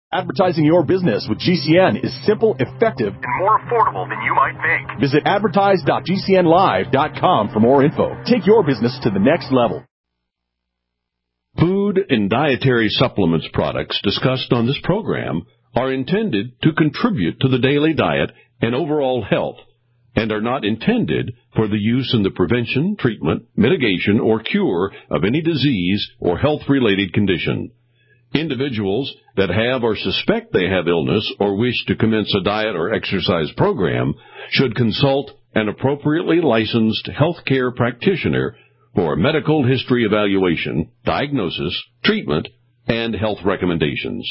Advertising your business with GCN is simple, effective, and more affordable than you might think. Visit advertise.gcnlive.com for more info. Take your business to the next level. Food and dietary supplements products discussed on this program are intended to contribute to the daily diet and overall health and are not intended for the use in the prevention, treatment, mitigation, or cure of any disease or health-related condition. Individuals that have or suspect they have illness or wish to commence a diet or exercise program should consult an appropriately licensed healthcare practitioner for a medical history evaluation, diagnosis, treatment, and health recommendations.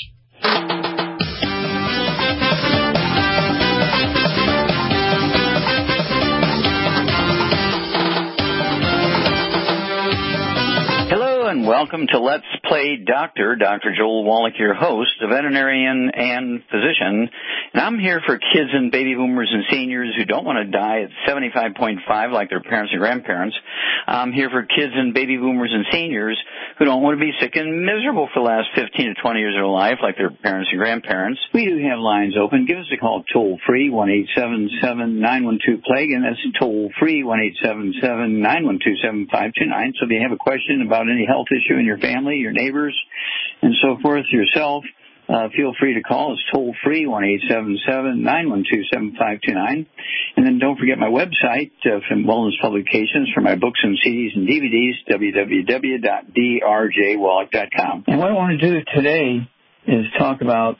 And welcome to Let's Play Doctor. Dr. Joel Wallach, your host, a veterinarian and physician. And I'm here for kids and baby boomers and seniors who don't want to die at 75.5 like their parents and grandparents. I'm here for kids and baby boomers and seniors who don't want to be sick and miserable for the last 15 to 20 years of their life like their parents and grandparents. We do have lines open. Give us a call toll-free, 1-877-912-PLAGUE, and that's toll-free, 1-877-912-7529. So if you have a question about any health issue in your family, your neighbors, and so forth, yourself, feel free to call. It's toll-free, 1-877-912-7529. And then don't forget my website from Wellness Publications for my books and CDs and DVDs, www.drjwallach.com. And what I want to do today is talk about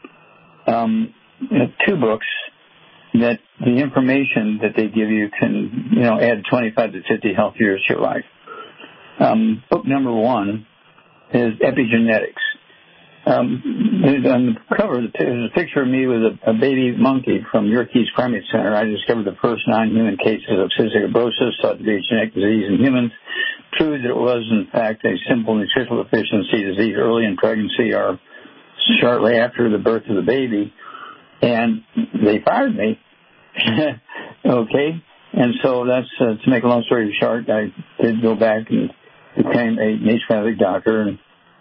two books that the information that they give you can, add 25 to 50 health years to your life. Book number one is Epigenetics. On the cover, there's a picture of me with a baby monkey from Yerkes Primate Center. I discovered the first non-human cases of cystic fibrosis, thought to be a genetic disease in humans. Proved that it was, in fact, a simple nutritional deficiency disease early in pregnancy or shortly after the birth of the baby. And they fired me. Okay? And so that's, to make a long story short, I did go back and became a naturopathic doctor, and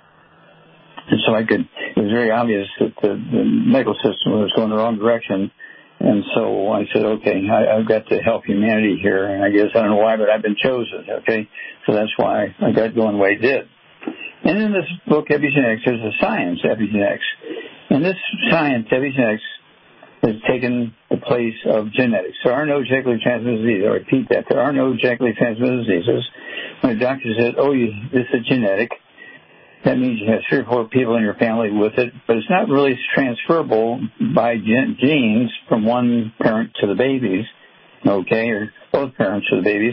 so it was very obvious that the medical system was going the wrong direction, and so I said, okay, I've got to help humanity here, and I guess I don't know why, but I've been chosen, okay? So that's why I got going the way I did. And in this book, Epigenetics, there's a science, Epigenetics, and this science, Epigenetics, has taken the place of genetics. There are no genetically transmitted diseases. I repeat that. There are no genetically transmitted diseases. When a doctor says, this is genetic, that means you have 3 or 4 people in your family with it, but it's not really transferable by genes from one parent to the babies, okay, or both parents to the babies.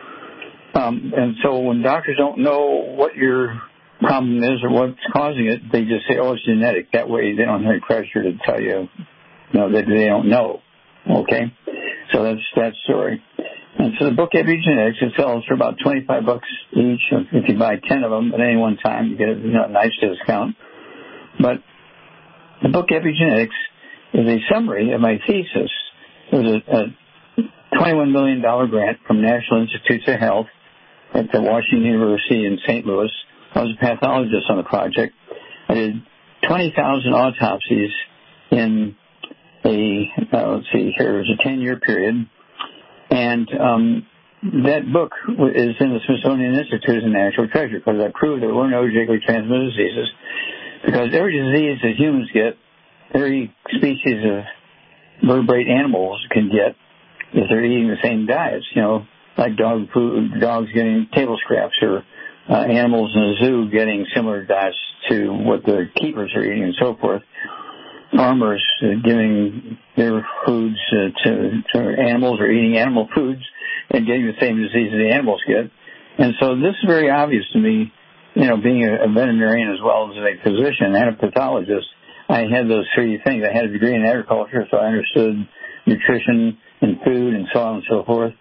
And so when doctors don't know what your problem is or what's causing it, they just say, it's genetic. That way they don't have any pressure to tell you, that they don't know, okay? So that's that story. And so the book Epigenetics, it sells for about $25 each. If you buy 10 of them at any one time, you get a nice discount. But the book Epigenetics is a summary of my thesis. It was a $21 million grant from National Institutes of Health at the Washington University in St. Louis. I was a pathologist on the project. I did 20,000 autopsies in it was a 10-year period. And that book is in the Smithsonian Institute as a national treasure because I proved there were no genetically transmitted diseases. Because every disease that humans get, every species of vertebrate animals can get if they're eating the same diets, like dogs getting table scraps or animals in a zoo getting similar diets to what the keepers are eating and so forth. Farmers giving their foods to animals or eating animal foods and getting the same disease the animals get. And so this is very obvious to me, being a veterinarian as well as a physician and a pathologist. I had those 3 things. I had a degree in agriculture, so I understood nutrition and food and so on and so forth.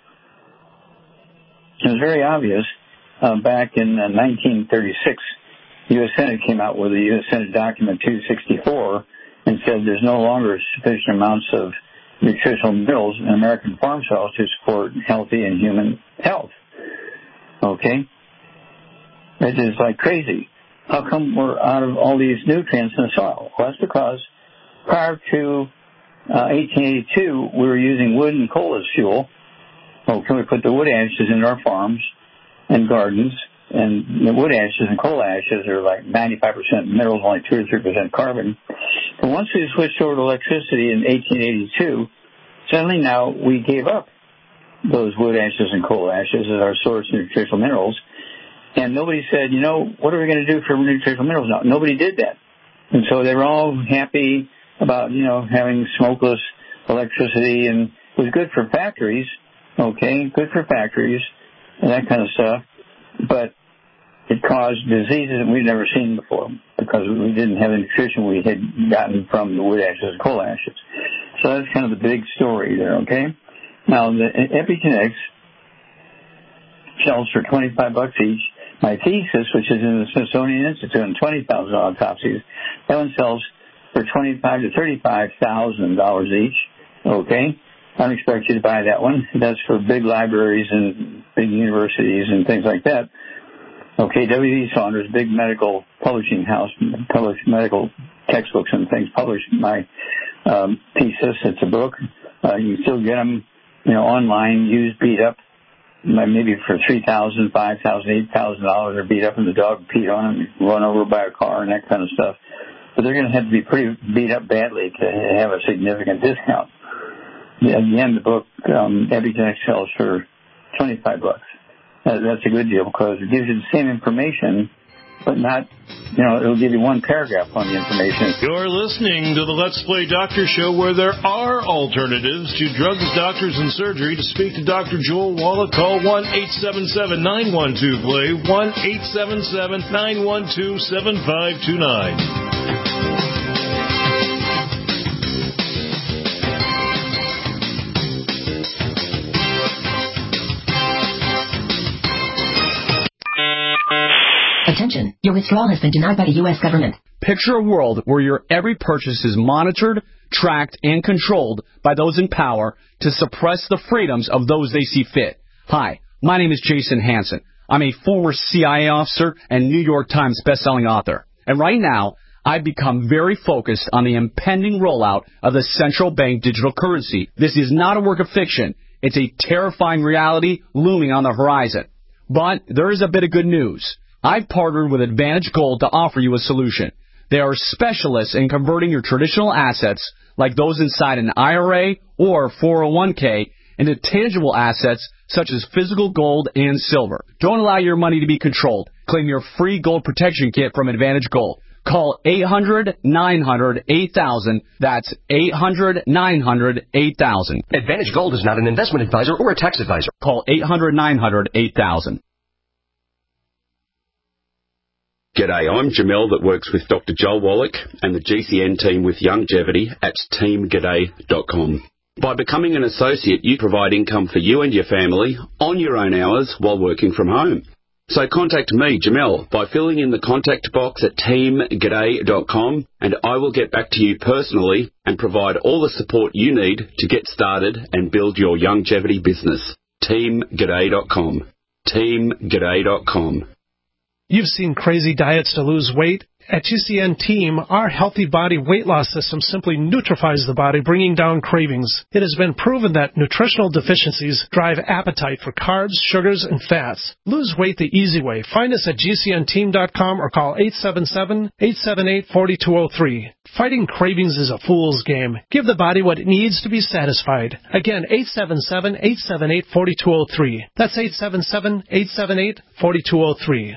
It was very obvious back in 1936, the U.S. Senate came out with the U.S. Senate document 264 and said there's no longer sufficient amounts of nutritional minerals in American farm soil to support healthy and human health. Okay? It is like crazy. how come we're out of all these nutrients in the soil? Well, that's because prior to 1882, we were using wood and coal as fuel. Okay, we put the wood ashes in our farms and gardens, and the wood ashes and coal ashes are like 95% minerals, only 2 or 3% carbon. But once we switched over to electricity in 1882, suddenly now we gave up those wood ashes and coal ashes as our source of nutritional minerals. And nobody said, what are we going to do for nutritional minerals now? Nobody did that. And so they were all happy about, having smokeless electricity, and it was good for factories, good for factories and that kind of stuff. But it caused diseases that we'd never seen before because we didn't have the nutrition we had gotten from the wood ashes and coal ashes. So that's kind of the big story there, okay? Now, the epigenetics sells for $25 each. My thesis, which is in the Smithsonian Institute and 20,000 autopsies, that one sells for $25,000 to $35,000 each, okay? I don't expect you to buy that one. That's for big libraries and big universities and things like that. Okay, W.E. Saunders, big medical publishing house, published medical textbooks and things, published my thesis. It's a book. You can still get them, online, used, beat up, maybe for $3,000, $5,000, $8,000. They're beat up and the dog peed on them, run over by a car and that kind of stuff. But they're going to have to be pretty beat up badly to have a significant discount. Again, the book, Epigenetics, sells for $25. That's a good deal because it gives you the same information, but not, it'll give you one paragraph on the information. You're listening to the Let's Play Doctor Show, where there are alternatives to drugs, doctors, and surgery. To speak to Dr. Joel Wallach, call 1-877-912-PLAY, 1-877-912-7529. Attention, your withdrawal has been denied by the U.S. government. Picture a world where your every purchase is monitored, tracked, and controlled by those in power to suppress the freedoms of those they see fit. Hi, my name is Jason Hansen. I'm a former CIA officer and New York Times bestselling author. And right now, I've become very focused on the impending rollout of the central bank digital currency. This is not a work of fiction. It's a terrifying reality looming on the horizon. But there is a bit of good news. I've partnered with Advantage Gold to offer you a solution. They are specialists in converting your traditional assets, like those inside an IRA or 401k, into tangible assets such as physical gold and silver. Don't allow your money to be controlled. Claim your free gold protection kit from Advantage Gold. Call 800-900-8000. That's 800-900-8000. Advantage Gold is not an investment advisor or a tax advisor. Call 800-900-8000. G'day, I'm Jamel that works with Dr. Joel Wallach and the GCN team with Longevity at teamg'day.com. By becoming an associate, you provide income for you and your family on your own hours while working from home. So contact me, Jamel, by filling in the contact box at teamg'day.com, and I will get back to you personally and provide all the support you need to get started and build your longevity business. teamg'day.com. teamg'day.com. You've seen crazy diets to lose weight. At GCN Team, our healthy body weight loss system simply neutralizes the body, bringing down cravings. It has been proven that nutritional deficiencies drive appetite for carbs, sugars, and fats. Lose weight the easy way. Find us at GCNteam.com or call 877-878-4203. Fighting cravings is a fool's game. Give the body what it needs to be satisfied. Again, 877-878-4203. That's 877-878-4203.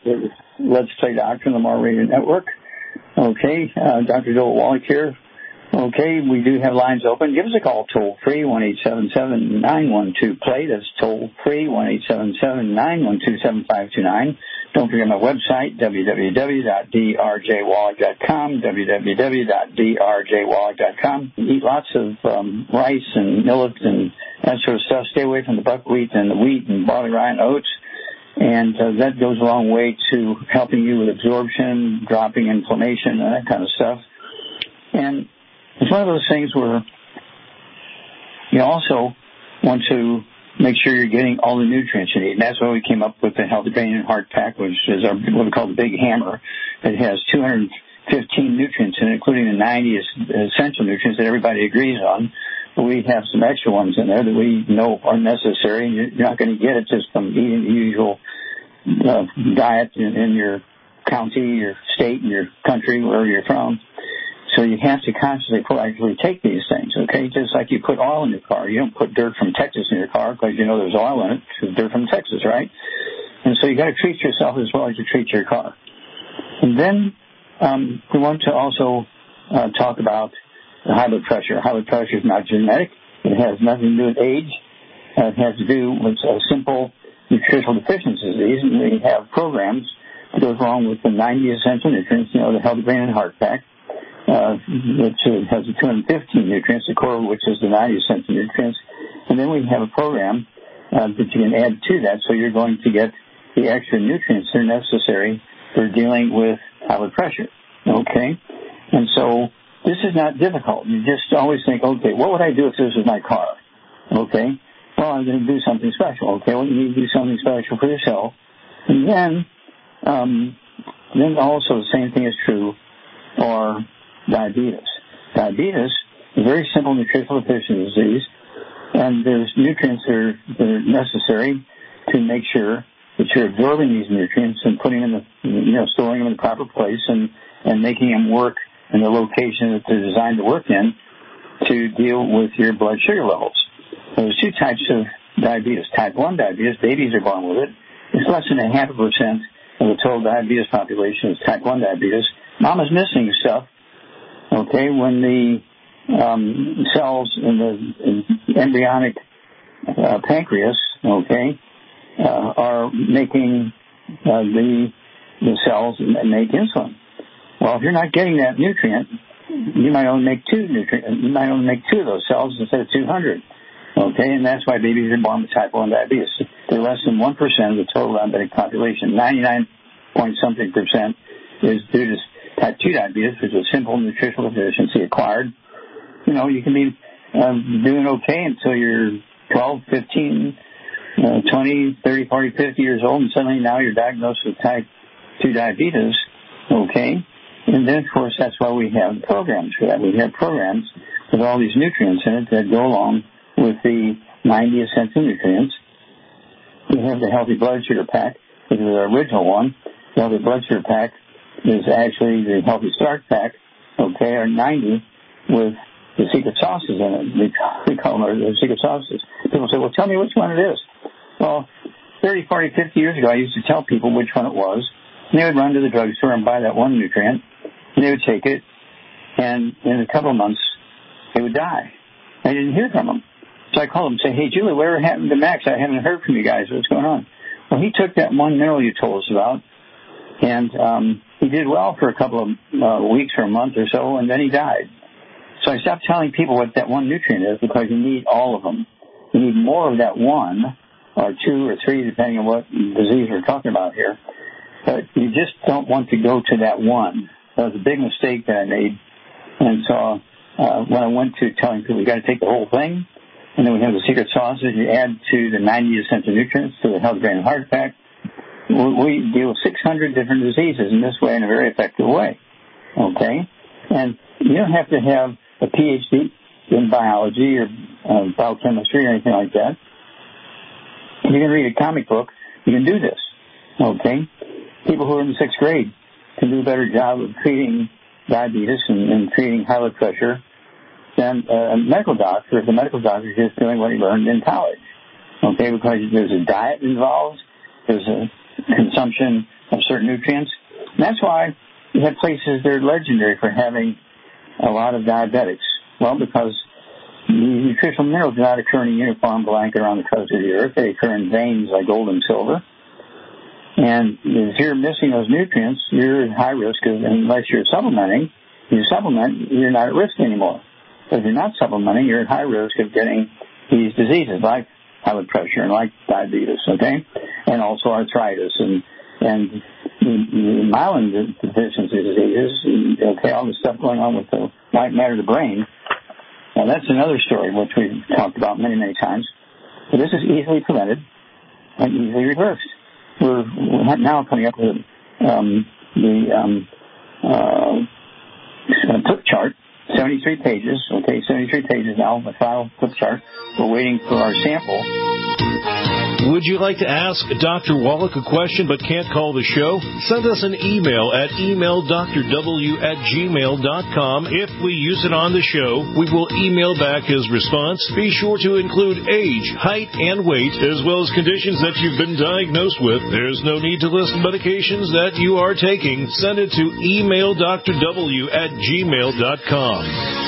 Let's Play Doctor on the Mar Radio Network. Okay, Dr. Joel Wallach here. Okay, we do have lines open. Give us a call toll-free, 1-877-912-PLAY. That's toll-free, 1-877-912-7529. Don't forget my website, www.drjwallach.com, www.drjwallach.com. Eat lots of rice and millet and that sort of stuff. Stay away from the buckwheat and the wheat and barley, rye, and oats. And that goes a long way to helping you with absorption, dropping inflammation, and that kind of stuff. And it's one of those things where you also want to make sure you're getting all the nutrients you need. And that's why we came up with the Healthy Brain and Heart Pack, which is what we call the Big Hammer. It has 215 nutrients in it, including the 90 essential nutrients that everybody agrees on. But we have some extra ones in there that we know are necessary, and you're not going to get it just from eating the usual diet in your county, your state, and your country, wherever you're from. So you have to constantly proactively take these things, okay? Just like you put oil in your car. You don't put dirt from Texas in your car because you know there's oil in it. It's dirt from Texas, right? And so you got to treat yourself as well as you treat your car. And then we want to also talk about the high blood pressure. High blood pressure is not genetic. It has nothing to do with age. It has to do with simple nutritional deficiencies. And we have programs that goes along with the 90 essential nutrients, the Healthy Brain and Heart Pack, which has the 215 nutrients, the core, which is the 90 essential nutrients. And then we have a program that you can add to that, so you're going to get the extra nutrients that are necessary for dealing with high blood pressure, okay? And so this is not difficult. You just always think, okay, what would I do if this was my car? Okay, well, I'm going to do something special. Okay, well, you need to do something special for yourself. And then also the same thing is true for diabetes. Diabetes is a very simple nutritional deficiency disease, and there's nutrients that are necessary to make sure that you're absorbing these nutrients and putting them in storing them in the proper place and making them work in the location that they're designed to work in to deal with your blood sugar levels. There's two types of diabetes. Type 1 diabetes, babies are born with it. It's less than 0.5% of the total diabetes population is type 1 diabetes. Mama's missing stuff, okay, when the cells in the embryonic pancreas, okay, are making the cells make insulin. Well, if you're not getting that nutrient, you might only make two of those cells instead of 200. Okay, and that's why babies are born with type 1 diabetes. They're less than 1% of the total diabetic population. 99.something% is due to type 2 diabetes, which is a simple nutritional deficiency acquired. You can be doing okay until you're 12, 15, 20, 30, 40, 50 years old, and suddenly now you're diagnosed with type 2 diabetes. Okay, and then, of course, that's why we have programs for that. We have programs with all these nutrients in it that go along with the 90 essential nutrients. We have the Healthy Blood Sugar Pack, which is our original one. The Healthy Blood Sugar Pack is actually the Healthy Start Pack, okay, or 90 with the secret sauces in it. We call them the secret sauces. People say, well, tell me which one it is. Well, 30, 40, 50 years ago, I used to tell people which one it was. And they would run to the drugstore and buy that one nutrient, and they would take it, and in a couple of months, they would die. I didn't hear from them. So I called them and said, hey, Julie, whatever happened to Max? I haven't heard from you guys. What's going on? Well, he took that one mineral you told us about, and he did well for a couple of weeks or a month or so, and then he died. So I stopped telling people what that one nutrient is because you need all of them. You need more of that one, or two or three, depending on what disease we're talking about here. But you just don't want to go to that one. That was a big mistake that I made. And so when I went to telling people, you got to take the whole thing, and then we have the secret sauces you add to the 90 essential nutrients to the Healthy Brain and Heart Pack. We deal with 600 different diseases in this way, in a very effective way. Okay? And you don't have to have a PhD in biology or biochemistry or anything like that. You can read a comic book. You can do this. Okay? People who are in the 6th grade can do a better job of treating diabetes and treating high blood pressure than a medical doctor if the medical doctor is just doing what he learned in college. Okay? Because there's a diet involved. There's a consumption of certain nutrients. And that's why you have places that are legendary for having a lot of diabetics? Well, because the nutritional minerals do not occur in a uniform blanket around the crust of the earth. They occur in veins like gold and silver. And if you're missing those nutrients, you're at high risk of, unless you're supplementing. If you supplement, you're not at risk anymore. But if you're not supplementing, you're at high risk of getting these diseases like high blood pressure and like diabetes, okay? And also arthritis and the myelin deficiency diseases, okay, all the stuff going on with the white matter of the brain. Now, that's another story which we've talked about many, many times. But this is easily prevented and easily reversed. We're now coming up with the flip chart, 73 pages, okay, 73 pages now, the final flip chart. We're waiting for our sample. Would you like to ask Dr. Wallach a question but can't call the show? Send us an email at emaildrw@gmail.com. If we use it on the show, we will email back his response. Be sure to include age, height, and weight, as well as conditions that you've been diagnosed with. There's no need to list medications that you are taking. Send it to emaildrw@gmail.com.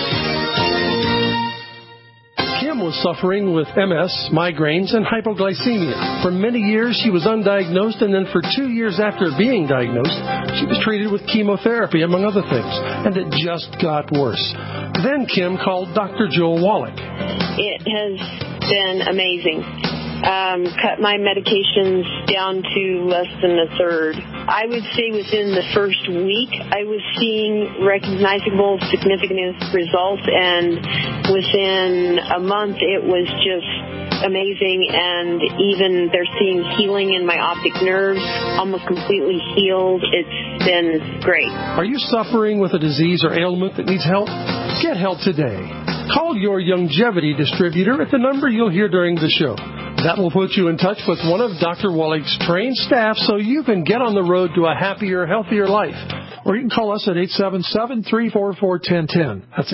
Kim was suffering with MS, migraines, and hypoglycemia. For many years, she was undiagnosed, and then for 2 years after being diagnosed, she was treated with chemotherapy, among other things, and it just got worse. Then Kim called Dr. Joel Wallach. It has been amazing. Cut my medications down to less than a third. I would say within the first week, I was seeing recognizable, significant results, and within a month, it was just amazing. And even they're seeing healing in my optic nerves, almost completely healed. It's been great. Are you suffering with a disease or ailment that needs help? Get help today. Call your Youngevity distributor at the number you'll hear during the show. That will put you in touch with one of Dr. Wallach's trained staff so you can get on the road to a happier, healthier life. Or you can call us at 877-344-1010. That's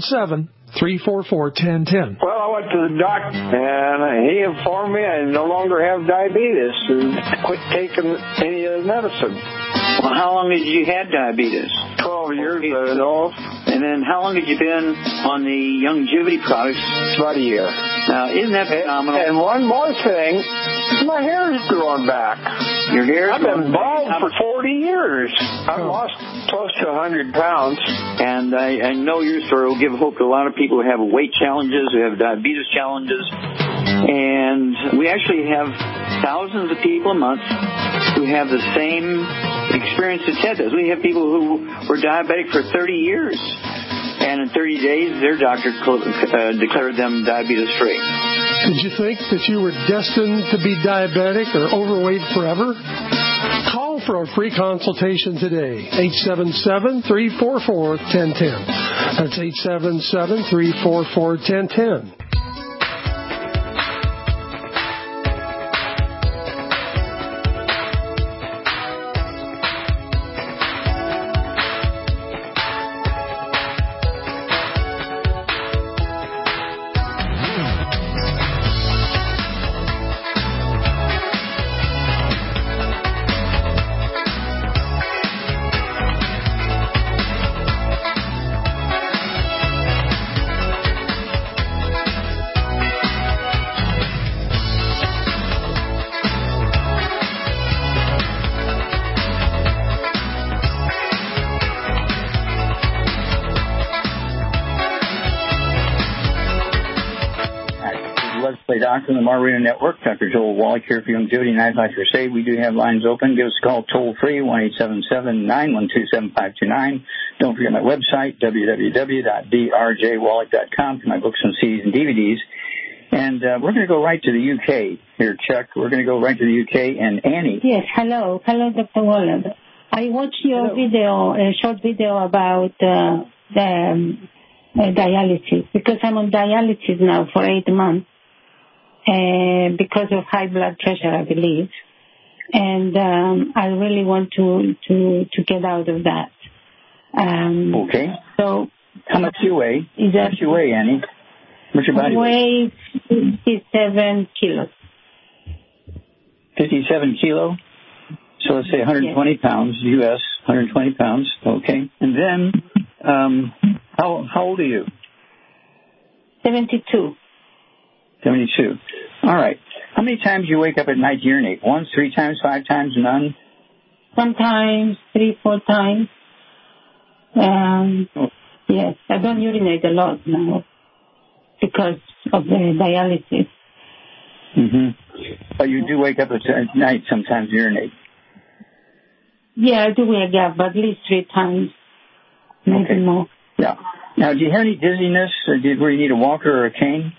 877-344-1010. Well, I went to the doctor, and he informed me I no longer have diabetes and quit taking any of the medicine. Well, how long did you have diabetes? 12 years, I know. And then how long had you been on the Youngevity products? About a year. Now, isn't that phenomenal? And one more thing, my hair is growing back. Your hair? I've been bald for 40 years. I've lost close to 100 pounds. And I know your story will give hope to a lot of people who have weight challenges, who have diabetes challenges. And we actually have thousands of people a month who have the same experience that Ted does. We have people who were diabetic for 30 years. And in 30 days, their doctor declared them diabetes-free. Did you think that you were destined to be diabetic or overweight forever? Call for a free consultation today, 877-344-1010. That's 877-344-1010. Doctor on the Margarita Network, Dr. Joel Wallach here for Youngevity and Nightlife Crusade. We do have lines open. Give us a call toll-free, 1-877-912-7529. Don't forget my website, www.drjwallach.com, for my books and CDs and DVDs. And we're going to go right to the UK here, Chuck. We're going to go right to the UK. And Annie. Yes, hello. Hello, Dr. Wallach. I watched your video, a short video about the dialysis, because I'm on dialysis now for 8 months. Because of high blood pressure, I believe. And I really want to get out of that. Okay. So how much do you weigh? How much do you weigh, Annie? What's your body weight? I weigh 57 kilos. 57 kilo? So let's say 120 pounds, U.S., 120 pounds. Okay. And then How old are you? 72. 72. All right. How many times do you wake up at night to urinate? Once, 3 times, 5 times, none? Sometimes 3, 4 times. Yes, I don't urinate a lot now because of the dialysis. Mm-hmm. But you do wake up at night sometimes to urinate? Yeah, I do wake up, but at least 3 times, maybe more. Yeah. Now, do you have any dizziness where you need a walker or a cane?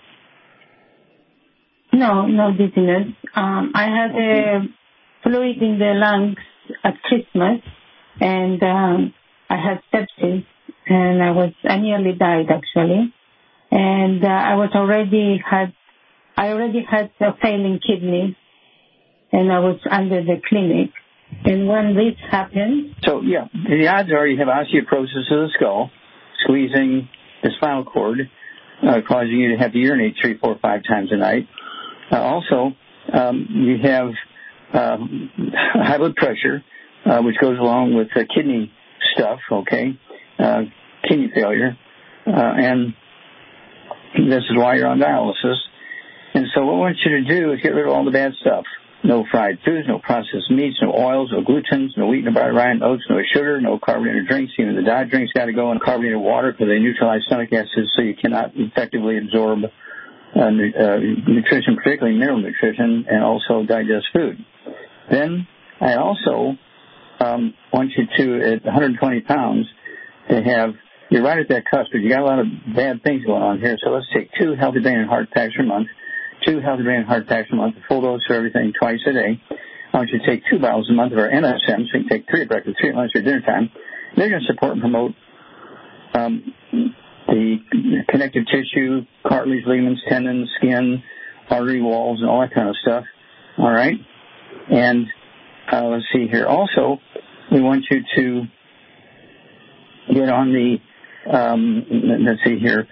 No dizziness. I had a fluid in the lungs at Christmas, and I had sepsis, and I nearly died actually, and I already had a failing kidney, and I was under the clinic. And when this happened... So, yeah, the odds are you have osteoporosis of the skull, squeezing the spinal cord, causing you to have to urinate 3, 4, 5 times a night. Also, you have high blood pressure, which goes along with kidney stuff, kidney failure, and this is why you're on dialysis. And so what I want you to do is get rid of all the bad stuff. No fried foods, no processed meats, no oils, no glutens, no wheat, no rye, oats, no sugar, no carbonated drinks. Even the diet drinks got to go in carbonated water because they neutralize stomach acids, so you cannot effectively absorb nutrition, particularly mineral nutrition, and also digest food. Then I also want you to, at 120 pounds, to have, you're right at that cusp, but you got a lot of bad things going on here, so let's take 2 healthy brain and heart packs per month, 2 healthy brain and heart packs a month, a full dose for everything twice a day. I want you to take 2 bottles a month of our NSM, so you can take 3 at breakfast, 3 at lunch, or dinner time. They're going to support and promote the connective tissue, cartilage, ligaments, tendons, skin, artery walls, and all that kind of stuff. All right? And let's see here. Also, we want you to get on the, let's see here,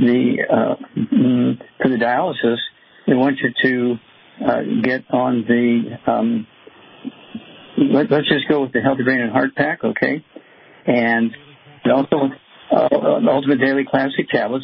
for the dialysis, we want you to get on the, let's just go with the Healthy Brain and Heart Pack, okay? And also Ultimate Daily Classic Tablets.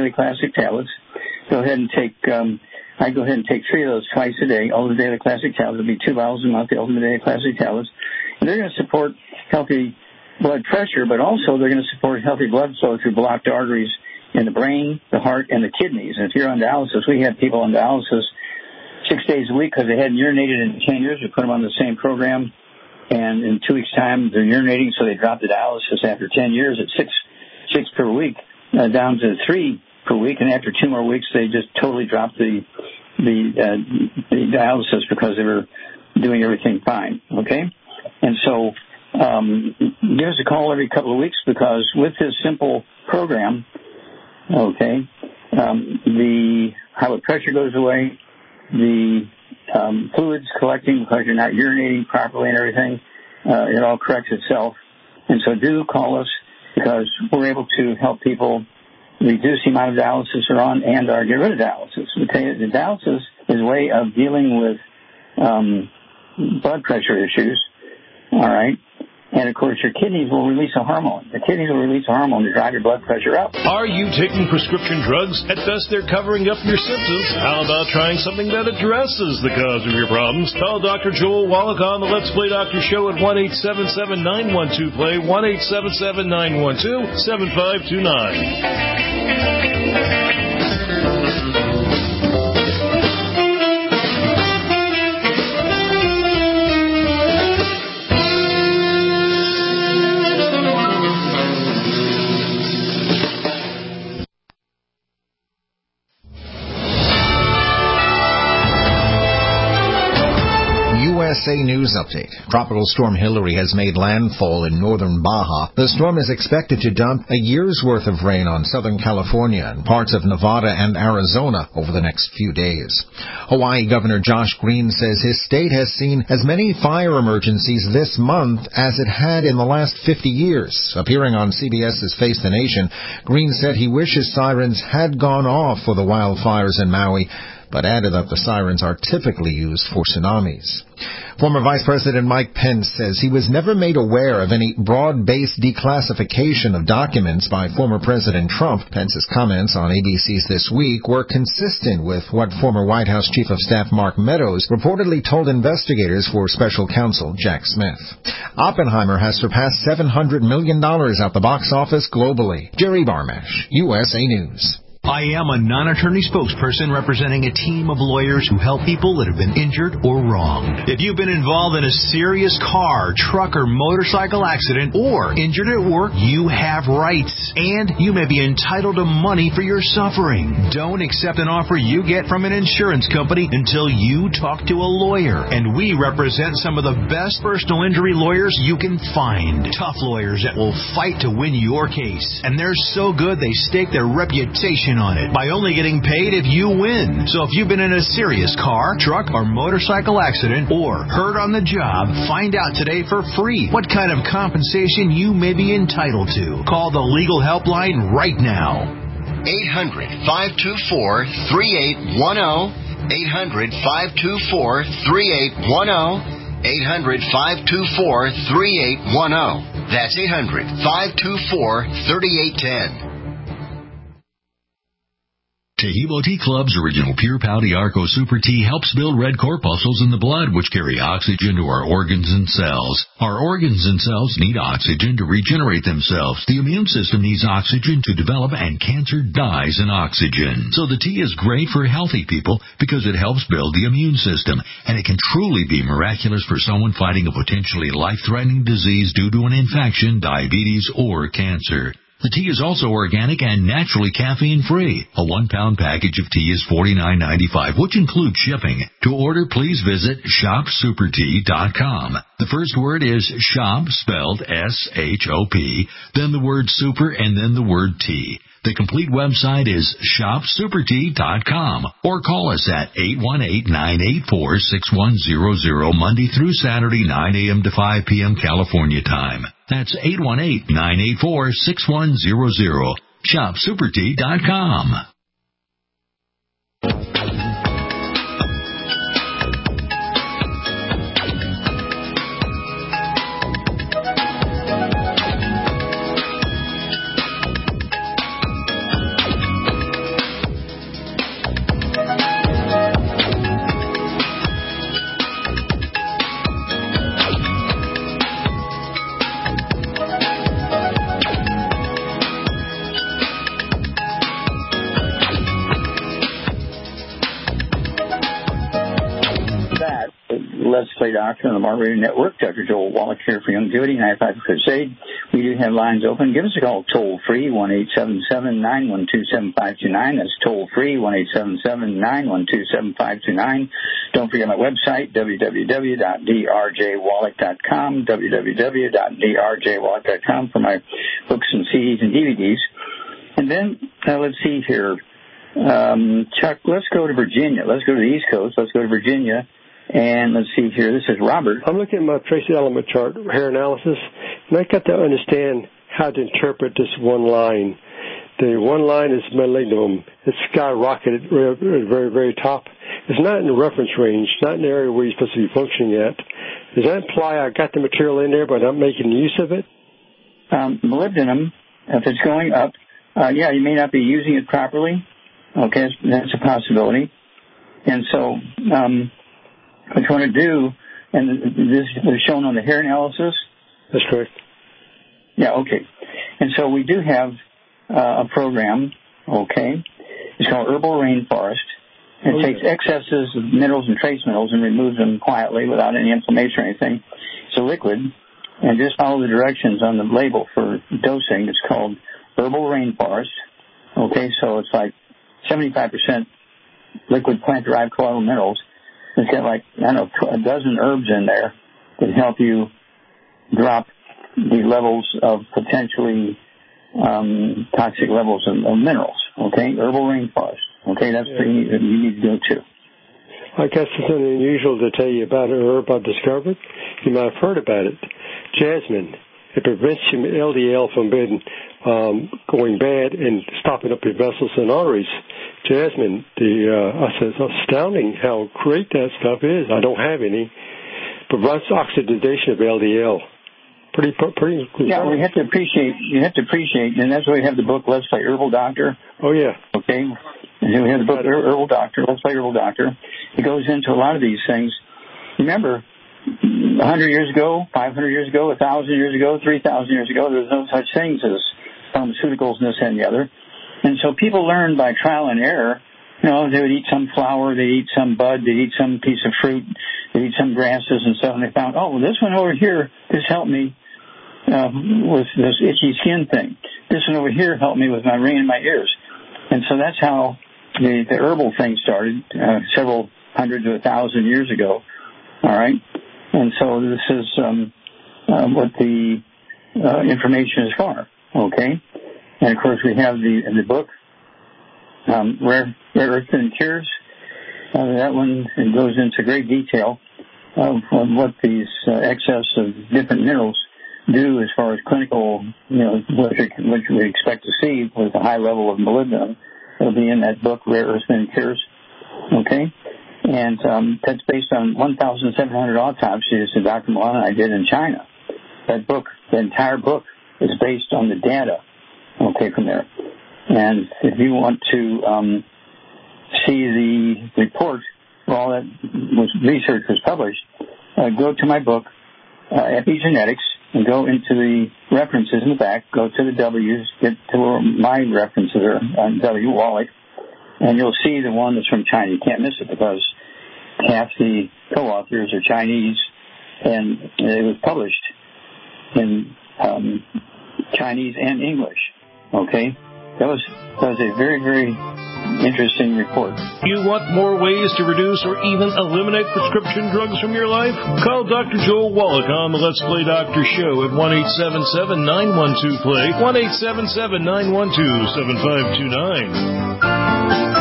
Go ahead and take, I go ahead and take 3 of those twice a day. Ultimate Daily Classic Tablets will be 2 bottles a month, the Ultimate Daily Classic Tablets. And they're going to support healthy blood pressure, but also they're going to support healthy blood flow through blocked arteries in the brain, the heart, and the kidneys. And if you're on dialysis, we have people on dialysis 6 days a week because they hadn't urinated in 10 years. We put them on the same program, and in 2 weeks' time, they're urinating, so they drop the dialysis after 10 years at 6 per week, down to 3 per week, and after 2 more weeks, they just totally dropped the dialysis because they were doing everything fine, okay? And so give us a call every couple of weeks because with this simple program, okay, the high blood pressure goes away, the fluids collecting because you're not urinating properly and everything, it all corrects itself. And so do call us because we're able to help people reduce the amount of dialysis they're on and or get rid of dialysis. Okay, the dialysis is a way of dealing with blood pressure issues, all right? And, of course, your kidneys will release a hormone. The kidneys will release a hormone to drive your blood pressure up. Are you taking prescription drugs? At best, they're covering up your symptoms. How about trying something that addresses the cause of your problems? Call Dr. Joel Wallach on the Let's Play Doctor Show at 1-877-912-PLAY, 1-877-912-7529. USA News Update. Tropical Storm Hilary has made landfall in northern Baja. The storm is expected to dump a year's worth of rain on Southern California and parts of Nevada and Arizona over the next few days. Hawaii Governor Josh Green says his state has seen as many fire emergencies this month as it had in the last 50 years. Appearing on CBS's Face the Nation, Green said he wishes sirens had gone off for the wildfires in Maui. but added that the sirens are typically used for tsunamis. Former Vice President Mike Pence says he was never made aware of any broad-based declassification of documents by former President Trump. Pence's comments on ABC's This Week were consistent with what former White House Chief of Staff Mark Meadows reportedly told investigators for Special Counsel Jack Smith. Oppenheimer has surpassed $700 million at the box office globally. Jerry Barmash, USA News. I am a non-attorney spokesperson representing a team of lawyers who help people that have been injured or wronged. If you've been involved in a serious car, truck, or motorcycle accident or injured at work, you have rights, and you may be entitled to money for your suffering. Don't accept an offer you get from an insurance company until you talk to a lawyer, and we represent some of the best personal injury lawyers you can find. Tough lawyers that will fight to win your case, and they're so good they stake their reputation on it by only getting paid if you win. So if you've been in a serious car, truck, or motorcycle accident or hurt on the job, find out today for free what kind of compensation you may be entitled to. Call the legal helpline right now. 800-524-3810. 800-524-3810. 800-524-3810. That's 800-524-3810. Taheebo Tea Club's original Pure Pau Arco Super Tea helps build red corpuscles in the blood, which carry oxygen to our organs and cells. Our organs and cells need oxygen to regenerate themselves. The immune system needs oxygen to develop, and cancer dies in oxygen. So the tea is great for healthy people because it helps build the immune system, and it can truly be miraculous for someone fighting a potentially life-threatening disease due to an infection, diabetes, or cancer. The tea is also organic and naturally caffeine-free. A 1-pound package of tea is $49.95, which includes shipping. To order, please visit shopsupertea.com. The first word is shop, spelled S-H-O-P, then the word super, and then the word tea. The complete website is shopsupertea.com, or call us at 818-984-6100 Monday through Saturday, 9 a.m. to 5 p.m. California time. That's 818-984-6100. shopsupertea.com. Let's Play Doctor on the Mark Radio Network. Dr. Joel Wallach here for Youngevity, 95 Crusade. We do have lines open. Give us a call toll-free, 1-877-912-7529. That's toll-free, 1-877-912-7529. Don't forget my website, www.drjwallach.com, www.drjwallach.com for my books and CDs and DVDs. And then, let's see here. Chuck, let's go to Virginia. Let's go to the East Coast. Let's go to Virginia. And let's see here. This is Robert. I'm looking at my trace element chart, hair analysis, and I got to understand how to interpret this one line. The one line is malignum. It's skyrocketed very, very top. It's not in the reference range, not in the area where you're supposed to be functioning at. Does that imply I got the material in there but not making use of it? Molybdenum, if it's going up, you may not be using it properly. Okay, that's a possibility. And so, what you want to do, and this is shown on the hair analysis. That's correct. Yeah, okay. And so we do have a program, okay. It's called Herbal Rainforest. It takes excesses of minerals and trace minerals and removes them quietly without any inflammation or anything. It's a liquid, and just follow the directions on the label for dosing. It's called Herbal Rainforest. Okay, so it's like 75% liquid plant-derived colloidal minerals. It's got like, a dozen herbs in there that help you drop the levels of potentially toxic levels of minerals. Okay, Herbal Rainforest. Okay, that's what you need to go to. I guess it's something unusual to tell you about a herb I've discovered. You might have heard about it. Jasmine. It prevents LDL from being going bad and stopping up your vessels and arteries. Jasmine, I said, it's astounding how great that stuff is. I don't have any. But that's oxidation of LDL. Pretty. Yeah, you have to appreciate, and that's why we have the book Let's Play Herbal Doctor. Oh, yeah. Okay. And we have the book Herbal Doctor, Let's Play Herbal Doctor. It goes into a lot of these things. Remember, 100 years ago, 500 years ago, 1,000 years ago, 3,000 years ago, there was no such things as pharmaceuticals and this and the other. And so people learned by trial and error. You know, they would eat some flower, they'd eat some bud, they'd eat some piece of fruit, they'd eat some grasses and stuff, and they found, oh, well, this one over here, this helped me with this itchy skin thing. This one over here helped me with my ring in my ears. And so that's how the herbal thing started several hundred to 1,000 years ago. All right? And so this is what the information is for, okay? And, of course, we have in the book, Rare Earth and Cures. That one goes into great detail of what these excess of different minerals do as far as clinical, what you would expect to see with a high level of molybdenum. It'll be in that book, Rare Earth and Cures, okay? And that's based on 1,700 autopsies that Dr. Milan and I did in China. That book, the entire book, is based on the data, okay, from there. And if you want to see the report where all that research was published, go to my book, Epigenetics, and go into the references in the back, go to the W's, get to where my references are on W. Wallach, and you'll see the one that's from China. You can't miss it because half the co-authors are Chinese, and it was published in Chinese and English. Okay? That was a very, very interesting report. You want more ways to reduce or even eliminate prescription drugs from your life? Call Dr. Joel Wallach on the Let's Play Doctor Show at 1-877-912-PLAY, 1-877-912-7529.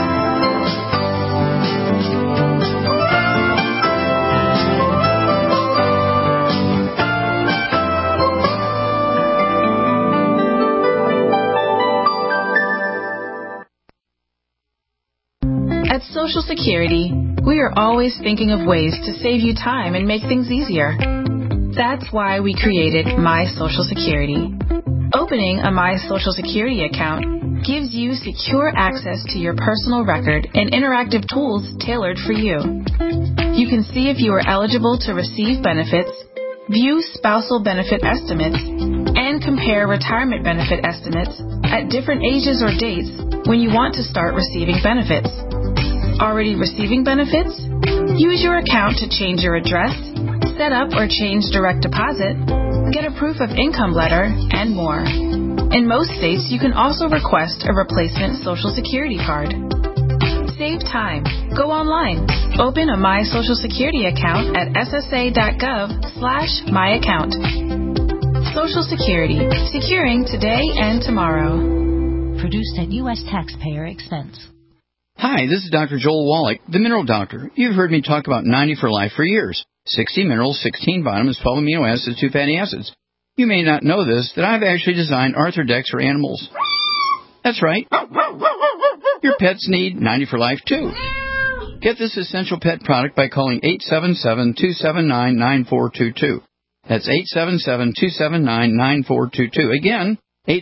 At Social Security, we are always thinking of ways to save you time and make things easier. That's why we created My Social Security. Opening a My Social Security account gives you secure access to your personal record and interactive tools tailored for you. You can see if you are eligible to receive benefits, view spousal benefit estimates, and compare retirement benefit estimates at different ages or dates when you want to start receiving benefits. Already receiving benefits? Use your account to change your address, set up or change direct deposit, get a proof of income letter, and more. In most states, you can also request a replacement Social Security card. Save time. Go online. Open a My Social Security account at ssa.gov/myaccount. Social Security. Securing today and tomorrow. Produced at U.S. taxpayer expense. Hi, this is Dr. Joel Wallach, the Mineral Doctor. You've heard me talk about 90 for Life for years. 60 minerals, 16 vitamins, 12 amino acids, 2 fatty acids. You may not know this, that I've actually designed Arthrodex for animals. That's right. Your pets need 90 for Life, too. Get this essential pet product by calling 877-279-9422. That's 877-279-9422. Again,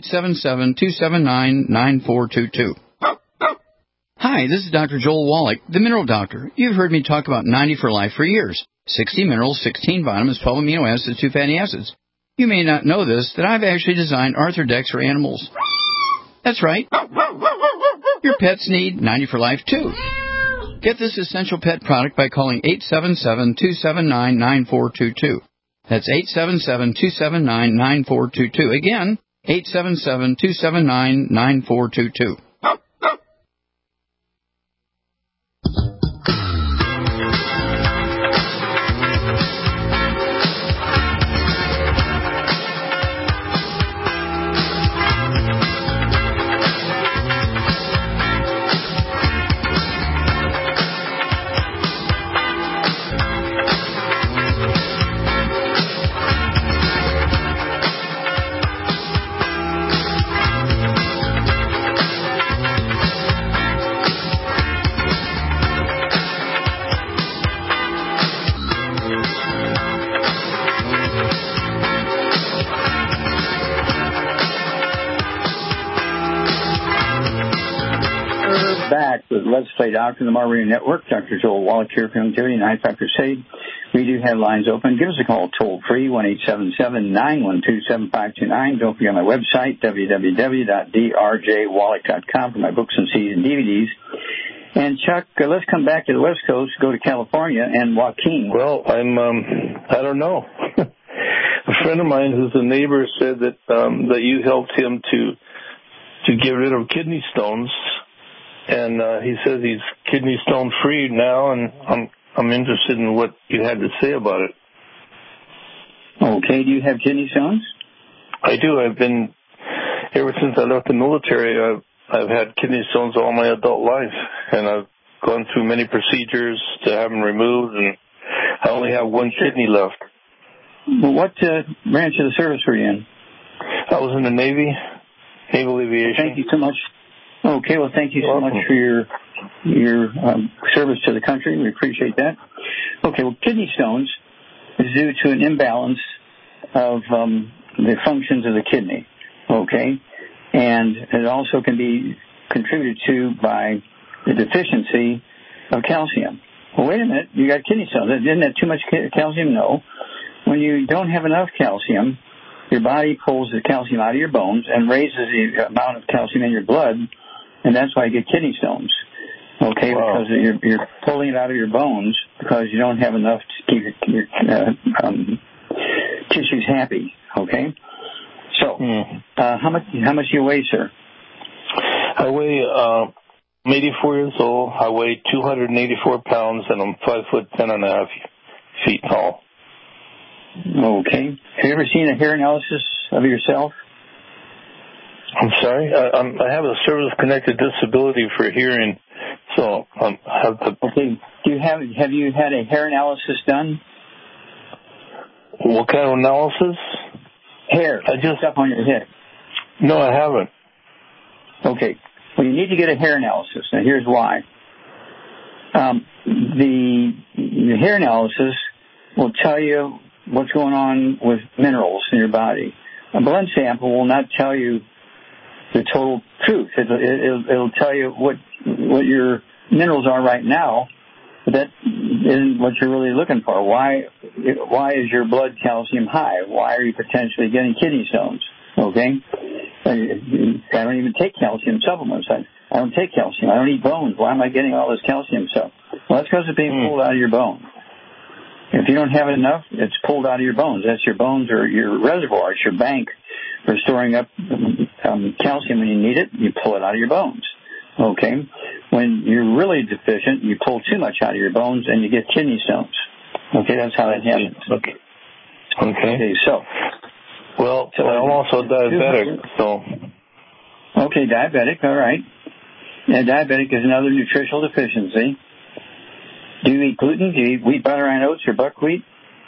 877-279-9422. Hi, this is Dr. Joel Wallach, the Mineral Doctor. You've heard me talk about 90 for Life for years. 60 minerals, 16 vitamins, 12 amino acids, 2 fatty acids. You may not know this, that I've actually designed Arthrodex for animals. That's right. Your pets need 90 for Life, too. Get this essential pet product by calling 877-279-9422. That's 877-279-9422. Again, 877-279-9422. Let's Play Doctor, the Marbury Network. Dr. Joel Wallach here for Longevity and High Factor Save. We do have lines open. Give us a call toll-free, 1-877-912-7529. Don't forget my website, www.drjwallach.com for my books and CDs and DVDs. And Chuck, let's come back to the West Coast, go to California, and Joaquin. Well, I don't know. A friend of mine who's a neighbor said that you helped him to get rid of kidney stones, and he says he's kidney stone free now, and I'm interested in what you had to say about it. Okay, do you have kidney stones? I do. I've been, ever since I left the military, I've had kidney stones all my adult life, and I've gone through many procedures to have them removed, and I only have one kidney left. Well, what branch of the service were you in? I was in the Navy, Naval Aviation. Thank you so much. Okay, well, thank you so much for your service to the country. We appreciate that. Okay, well, kidney stones is due to an imbalance of the functions of the kidney, okay? And it also can be contributed to by the deficiency of calcium. Well, wait a minute, you got kidney stones. Isn't that too much calcium? No. When you don't have enough calcium, your body pulls the calcium out of your bones and raises the amount of calcium in your blood, and that's why you get kidney stones. Okay, wow. Because you're pulling it out of your bones because you don't have enough to keep your tissues happy. Okay, so how much do you weigh, sir? I weigh. I'm 84 years old. I weigh 284 pounds, and I'm 5'10.5" tall. Okay. Have you ever seen a hair analysis of yourself? I'm sorry? I have a service-connected disability for hearing, so I have to... Okay. Have you had a hair analysis done? What kind of analysis? Hair. Just up on your head. No, I haven't. Okay. Well, you need to get a hair analysis. Now, here's why. The hair analysis will tell you what's going on with minerals in your body. A blood sample will not tell you the total truth. It'll tell you what your minerals are right now, but that isn't what you're really looking for. Why is your blood calcium high? Why are you potentially getting kidney stones? Okay? I don't even take calcium supplements. I don't take calcium. I don't eat bones. Why am I getting all this calcium stuff? Well, that's because it's being pulled out of your bones. If you don't have it enough, it's pulled out of your bones. That's your bones or your reservoir. It's your bank for storing up calcium when you need it. You pull it out of your bones. Okay? When you're really deficient, you pull too much out of your bones and you get kidney stones. Okay? That's how that happens. Okay. So I'm also diabetic, so... Okay, diabetic, all right. And diabetic is another nutritional deficiency. Do you eat gluten? Do you eat wheat, butter, and oats, or buckwheat?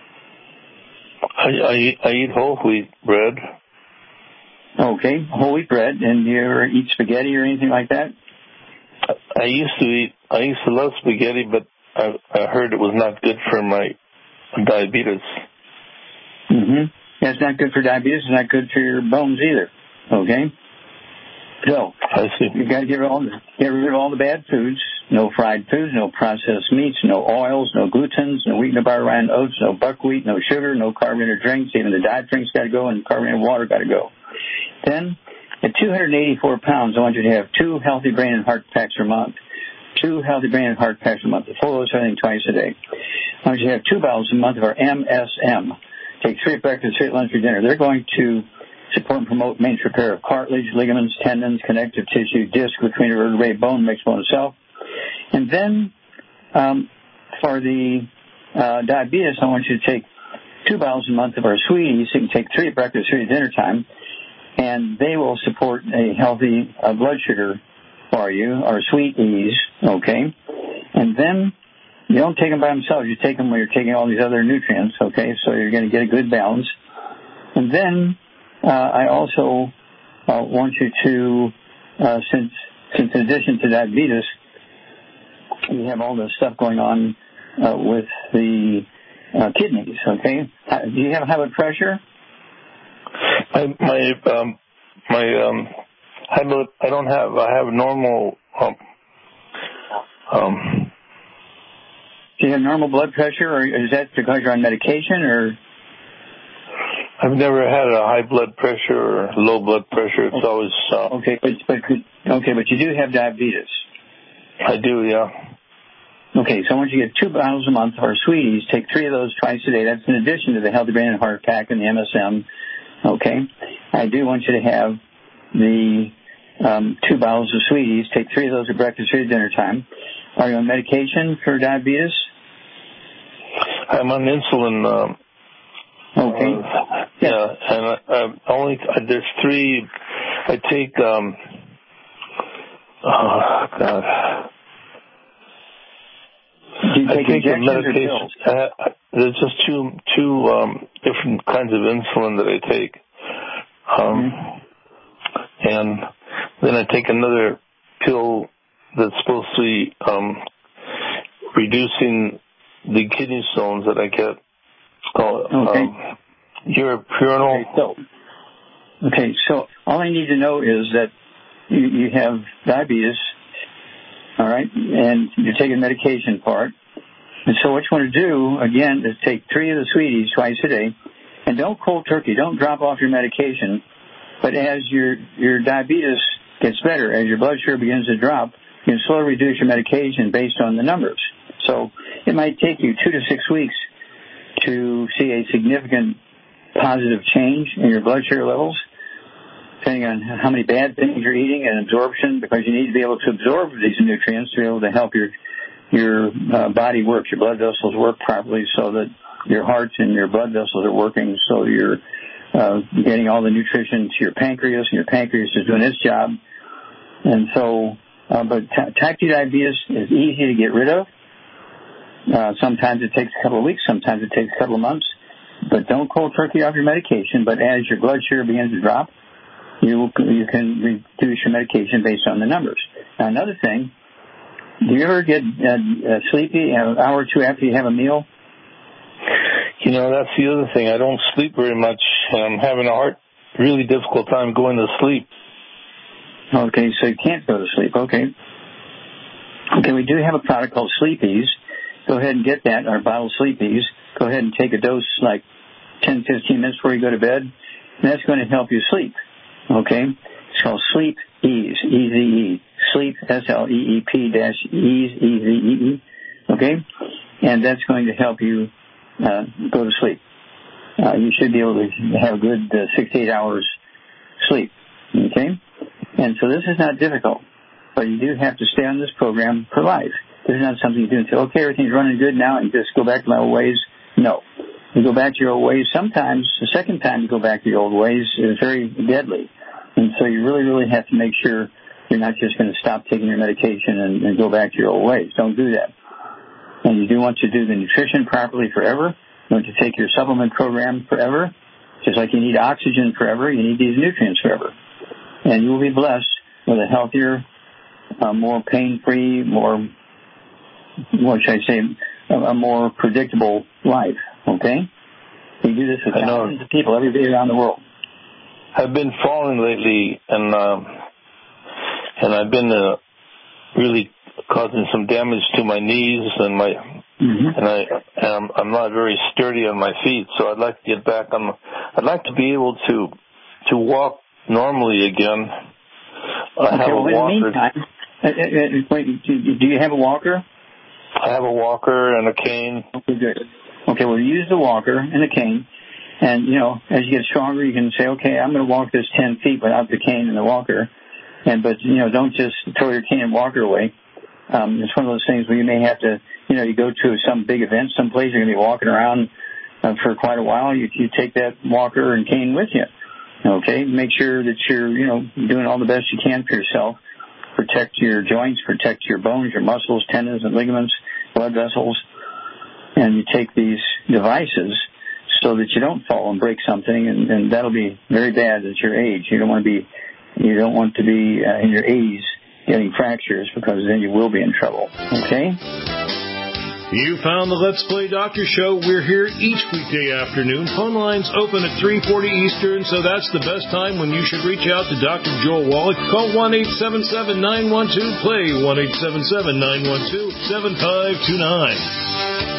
I eat whole wheat bread. Okay, whole wheat bread. And do you ever eat spaghetti or anything like that? I used to love spaghetti, but I heard it was not good for my diabetes. Mm-hmm. Yeah, it's not good for diabetes. It's not good for your bones either. Okay? So, I see. You've got to get rid of all the bad foods. No fried foods, no processed meats, no oils, no glutens, no wheat, no butter, and oats, no buckwheat, no sugar, no carbonated drinks. Even the diet drinks got to go, and carbonated water got to go. Then, at 284 pounds, I want you to have 2 healthy brain and heart packs a month. 2 healthy brain and heart packs a month. The full dose, I think, twice a day. I want you to have 2 bottles a month of our MSM. Take 3 at breakfast, 3 at lunch, or dinner. They're going to support and promote maintenance repair of cartilage, ligaments, tendons, connective tissue, disc between the vertebrae, bone, mixed bone itself. And then for the diabetes, I want you to take 2 bottles a month of our sweeties. You can take 3 at breakfast, 3 at dinner time, and they will support a healthy blood sugar for you, our Sweet Ease, okay? And then you don't take them by themselves. You take them when you're taking all these other nutrients, okay? So you're going to get a good balance. And then I also want you to, since in addition to diabetes, you have all this stuff going on with the kidneys, okay? Do you have high blood pressure? I don't have. I have normal Do you have normal blood pressure, or is that because you're on medication, or? I've never had a high blood pressure or low blood pressure. It's always okay, but you do have diabetes. I do, yeah. Okay, so I want you to get 2 bottles a month of our Sweeties. Take 3 of those twice a day. That's in addition to the Healthy Brain and Heart Pack and the MSM. Okay, I do want you to have the 2 bottles of Sweeties. Take 3 of those at breakfast or dinner time. Are you on medication for diabetes? I'm on insulin. Okay. Yeah, and there's 3. I take. Oh God. Do you take injections medication. or pills? There's just two different kinds of insulin that I take, and then I take another pill that's supposed to be reducing the kidney stones that I get. Purinol. Okay, so all I need to know is that you have diabetes, all right, and you're taking medication for it. And so what you want to do, again, is take 3 of the Sweeties twice a day, and don't cold turkey, don't drop off your medication, but as your diabetes gets better, as your blood sugar begins to drop, you can slowly reduce your medication based on the numbers. So it might take you 2 to 6 weeks to see a significant positive change in your blood sugar levels, depending on how many bad things you're eating and absorption, because you need to be able to absorb these nutrients to be able to help your body work, your blood vessels work properly so that your heart and your blood vessels are working so you're getting all the nutrition to your pancreas, and your pancreas is doing its job. And so, but type 2 diabetes is easy to get rid of. Sometimes it takes a couple of weeks, sometimes it takes a couple of months, but don't cold turkey off your medication. But as your blood sugar begins to drop, you can reduce your medication based on the numbers. Now, another thing, do you ever get sleepy an hour or 2 after you have a meal? You know, that's the other thing. I don't sleep very much, and I'm having a really difficult time going to sleep. Okay, so you can't go to sleep. Okay, we do have a product called Sleepies. Go ahead and get that, our bottle of Sleepies. Go ahead and take a dose like 10, 15 minutes before you go to bed, and that's going to help you sleep. Okay? It's called Sleep Ease, E-Z-E. Sleep, S-L-E-E-P-Ease, E-Z-E-E. Okay? And that's going to help you go to sleep. You should be able to have a good 6 to 8 hours sleep. Okay? And so this is not difficult, but you do have to stay on this program for life. This is not something you do and say, okay, everything's running good now, and just go back to my old ways. No. You go back to your old ways. Sometimes the second time you go back to your old ways is very deadly. And so you really, really have to make sure you're not just going to stop taking your medication and go back to your old ways. Don't do that. And you do want to do the nutrition properly forever. You want to take your supplement program forever. Just like you need oxygen forever, you need these nutrients forever. And you will be blessed with a healthier, more pain-free, more, what should I say, a more predictable life, okay? You do this with thousands of people every day around the world. I've been falling lately, and I've been really causing some damage to my knees and I'm not very sturdy on my feet, so I'd like to get back on. I'd like to be able to walk normally again. I have a walker. Do you have a walker? I have a walker and a cane. Okay, good. Okay, well, use the walker and the cane. And, you know, as you get stronger, you can say, okay, I'm going to walk this 10 feet without the cane and the walker. But, you know, don't just throw your cane and walker away. It's one of those things where you may have to, you know, you go to some big event, someplace you're going to be walking around for quite a while. You take that walker and cane with you. Okay? Make sure that you're, you know, doing all the best you can for yourself. Protect your joints, protect your bones, your muscles, tendons, and ligaments, blood vessels. And you take these devices so that you don't fall and break something, and that'll be very bad at your age. You don't want to be in your 80s getting fractures, because then you will be in trouble. Okay? You found the Let's Play Doctor Show. We're here each weekday afternoon. Phone lines open at 3:40 Eastern, so that's the best time when you should reach out to Dr. Joel Wallach. Call 1-877-912-PLAY, 1-877-912-7529.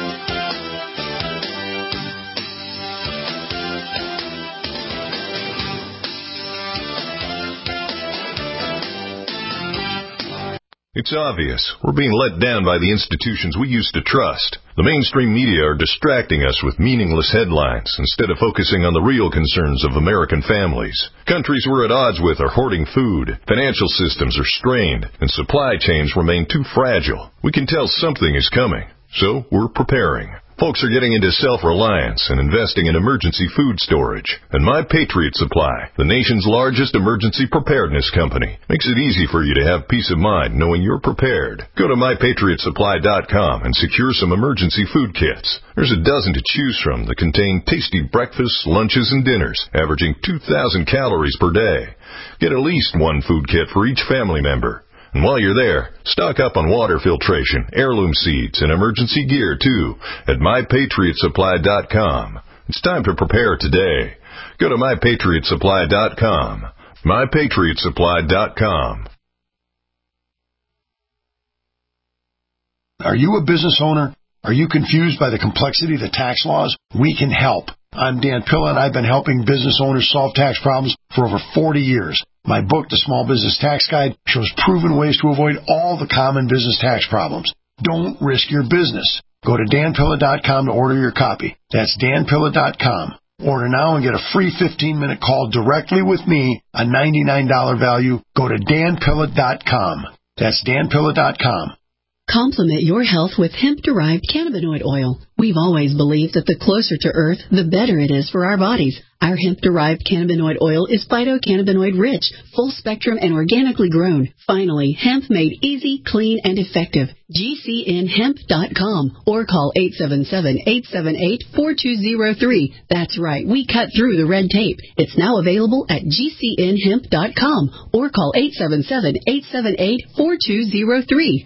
It's obvious. We're being let down by the institutions we used to trust. The mainstream media are distracting us with meaningless headlines instead of focusing on the real concerns of American families. Countries we're at odds with are hoarding food, financial systems are strained, and supply chains remain too fragile. We can tell something is coming, so we're preparing. Folks are getting into self-reliance and investing in emergency food storage. And My Patriot Supply, the nation's largest emergency preparedness company, makes it easy for you to have peace of mind knowing you're prepared. Go to MyPatriotSupply.com and secure some emergency food kits. There's a dozen to choose from that contain tasty breakfasts, lunches, and dinners, averaging 2,000 calories per day. Get at least one food kit for each family member. And while you're there, stock up on water filtration, heirloom seeds, and emergency gear, too, at MyPatriotSupply.com. It's time to prepare today. Go to MyPatriotSupply.com. MyPatriotSupply.com. Are you a business owner? Are you confused by the complexity of the tax laws? We can help. I'm Dan Pilla, and I've been helping business owners solve tax problems for over 40 years. My book, The Small Business Tax Guide, shows proven ways to avoid all the common business tax problems. Don't risk your business. Go to danpilla.com to order your copy. That's danpilla.com. Order now and get a free 15-minute call directly with me, a $99 value. Go to danpilla.com. That's danpilla.com. Complement your health with hemp-derived cannabinoid oil. We've always believed that the closer to Earth, the better it is for our bodies. Our hemp-derived cannabinoid oil is phytocannabinoid rich, full-spectrum, and organically grown. Finally, hemp made easy, clean, and effective. GCNhemp.com or call 877-878-4203. That's right, we cut through the red tape. It's now available at GCNhemp.com or call 877-878-4203.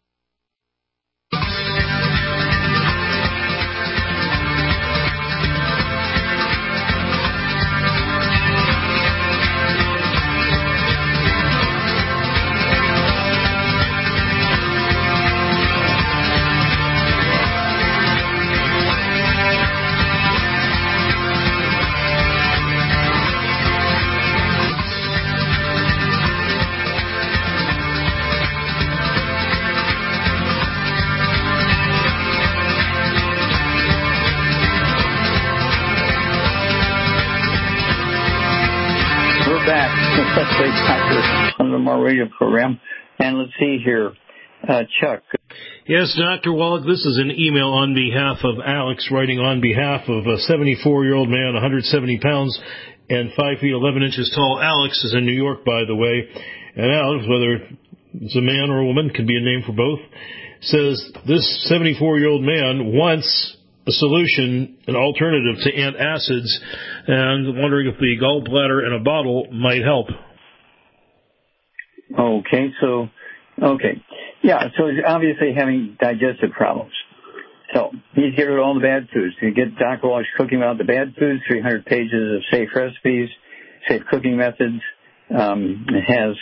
On the More Radio program. And let's see here. Chuck. Yes, Dr. Wallach, this is an email on behalf of Alex, writing on behalf of a 74-year-old man, 170 pounds, and 5 feet 11 inches tall. Alex is in New York, by the way. And Alex, whether it's a man or a woman, could be a name for both, says this 74-year-old man wants a solution, an alternative to antacids, and wondering if the gallbladder in a bottle might help. Okay, so he's obviously having digestive problems. So he's getting rid of all the bad foods. You get Dr. Walsh cooking out the bad foods, 300 pages of safe recipes, safe cooking methods. It has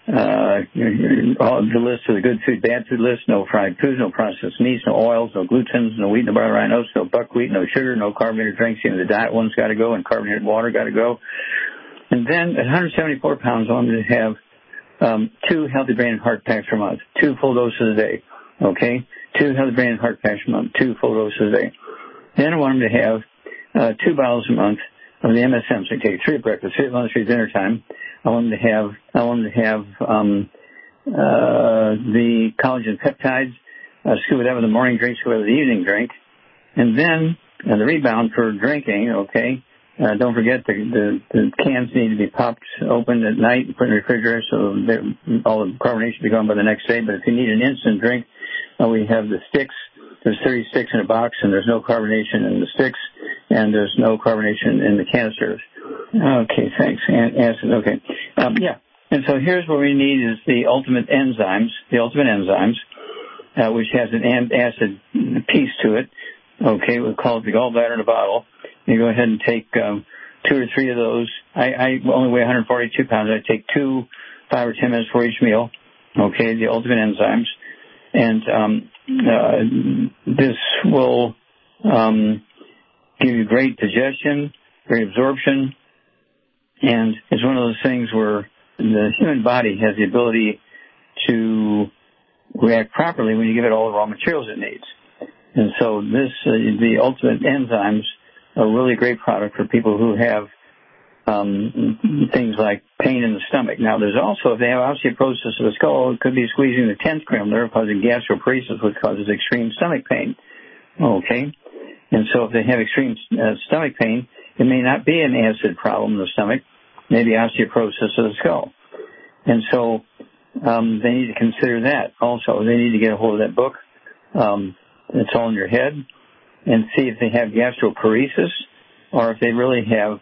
all the list of the good food, bad food list, no fried foods, no processed meats, no oils, no glutens, no wheat, no butter, oats, no buckwheat, no sugar, no carbonated drinks. Even the diet one's got to go, and carbonated water got to go. And then at 174 pounds, I want him to have 2 healthy brain and heart packs per month, 2 full doses a day. Okay? 2 healthy brain and heart packs per month, 2 full doses a day. Then I want him to have 2 bottles a month of the MSM. So he take 3 at breakfast, 3 at lunch, 3 at dinner time. I want him to have the collagen peptides. Scuba that with the morning drink, scuba with the evening drink. And then the rebound for drinking, okay? Don't forget the cans need to be popped open at night and put in the refrigerator so all the carbonation will be gone by the next day. But if you need an instant drink, we have the sticks. There's 36 in a box, and there's no carbonation in the sticks, and there's no carbonation in the canisters. Okay, thanks. Acid, okay. And so here's what we need is the ultimate enzymes. which has an acid piece to it. Okay, we call it the gallbladder in a bottle. You go ahead and take 2 or 3 of those. I only weigh 142 pounds. I take 2, 5 or 10 minutes for each meal. Okay, the ultimate enzymes. And this will give you great digestion, great absorption, and it's one of those things where the human body has the ability to react properly when you give it all the raw materials it needs. And so this, the ultimate enzymes, are a really great product for people who have things like pain in the stomach. Now, there's also, if they have osteoporosis of the skull, it could be squeezing the 10th cranial nerve, causing gastroparesis, which causes extreme stomach pain. Okay? And so if they have extreme stomach pain, it may not be an acid problem in the stomach, maybe osteoporosis of the skull. And so they need to consider that also. They need to get a hold of that book. It's All in Your Head, and see if they have gastroparesis or if they really have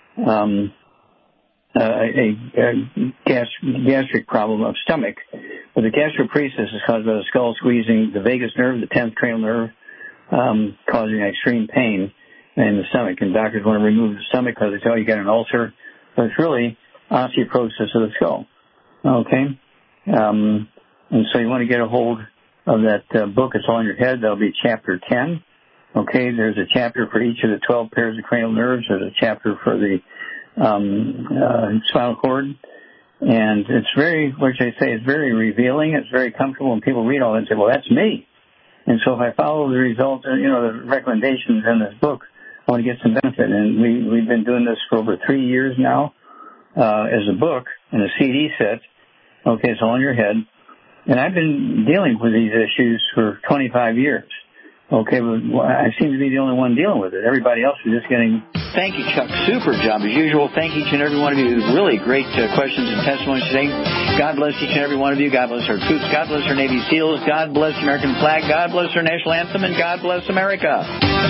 a gastric problem of stomach. But the gastroparesis is caused by the skull squeezing the vagus nerve, the 10th cranial nerve, causing extreme pain in the stomach. And doctors want to remove the stomach because they tell you got an ulcer. But it's really osteoporosis of the skull. Okay? And so you want to get a hold of that book, It's All in Your Head. That'll be chapter 10. Okay, there's a chapter for each of the 12 pairs of cranial nerves. There's a chapter for the spinal cord. And it's very, what I say, it's very revealing. It's very comfortable. And people read all that and say, well, that's me. And so if I follow the results, the recommendations in this book, I want to get some benefit. And we've been doing this for over 3 years now as a book and a CD set. Okay, It's All in Your Head. And I've been dealing with these issues for 25 years. Okay, but I seem to be the only one dealing with it. Everybody else is just getting... Thank you, Chuck. Super job as usual. Thank each and every one of you. Really great questions and testimonies today. God bless each and every one of you. God bless our troops. God bless our Navy SEALs. God bless the American flag. God bless our national anthem. And God bless America.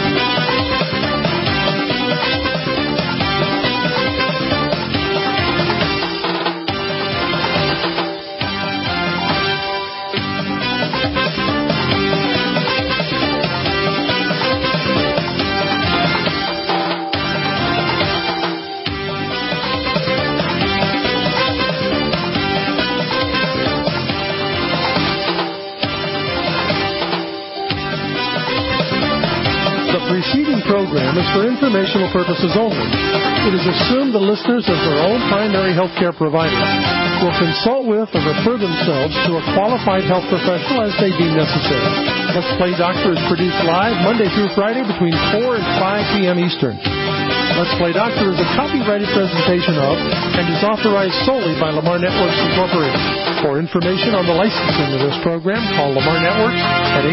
Program is for informational purposes only. It is assumed the listeners, as their own primary health care provider, will consult with or refer themselves to a qualified health professional as they deem necessary. Let's Play Doctor is produced live Monday through Friday between 4 and 5 p.m. Eastern. Let's Play Doctor is a copyrighted presentation of and is authorized solely by Lamar Networks Incorporated. For information on the licensing of this program, call Lamar Networks at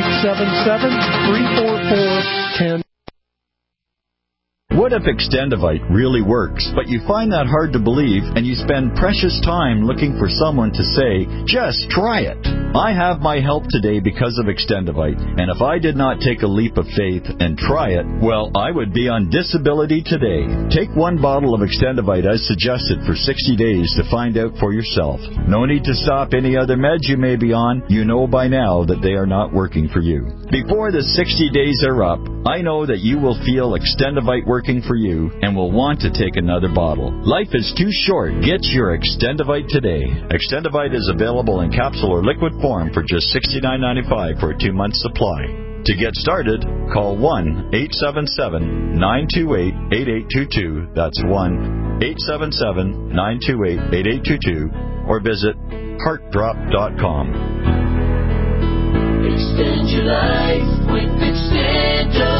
877-344-10. What if Extendivite really works, but you find that hard to believe and you spend precious time looking for someone to say, just try it? I have my help today because of Extendivite, and if I did not take a leap of faith and try it, well, I would be on disability today. Take 1 bottle of Extendivite as suggested for 60 days to find out for yourself. No need to stop any other meds you may be on. You know by now that they are not working for you. Before the 60 days are up, I know that you will feel Extendivite working for you and will want to take another bottle. Life is too short. Get your Extendivite today. Extendivite is available in capsule or liquid form for just $69.95 for a 2-month supply. To get started, call 1-877-928-8822. That's 1-877-928-8822 or visit heartdrop.com. Extend your life with Extendivite.